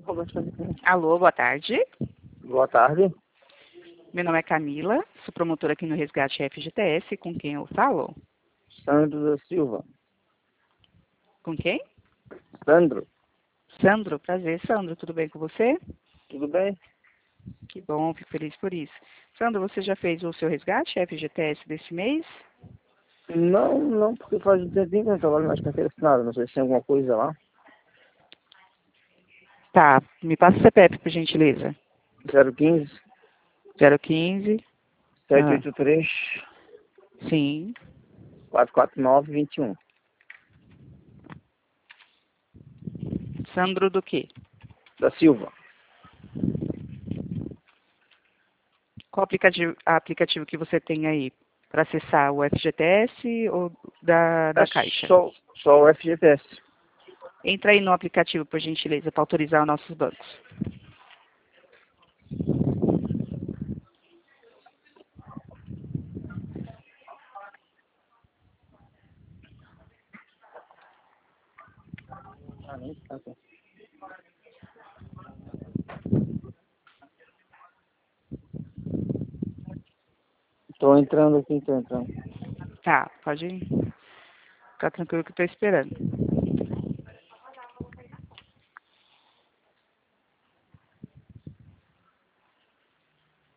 Alô, boa tarde. Boa tarde. Meu nome é Camila, sou promotora aqui no Resgate FGTS. Com quem eu falo? Sandro da Silva. Com quem? Sandro, Sandro, prazer. Sandro, tudo bem com você? tudo bem? Que bom, fico feliz por isso. Sandro, você já fez o seu resgate FGTS desse mês? Não, porque faz um tempinho que eu não trabalho mais com carteira assinada. Não sei se tem alguma coisa lá. Tá, me passa o CPF, por gentileza. 015 015. 783 Sim. 449 21. Sandro do quê? Da Silva. Qual aplicativo que você tem aí para acessar o FGTS ou da É Caixa? só o FGTS. Entra aí no aplicativo, por gentileza, para autorizar os nossos bancos. Estou entrando aqui, estou entrando. Tá, pode ficar tranquilo que eu estou esperando.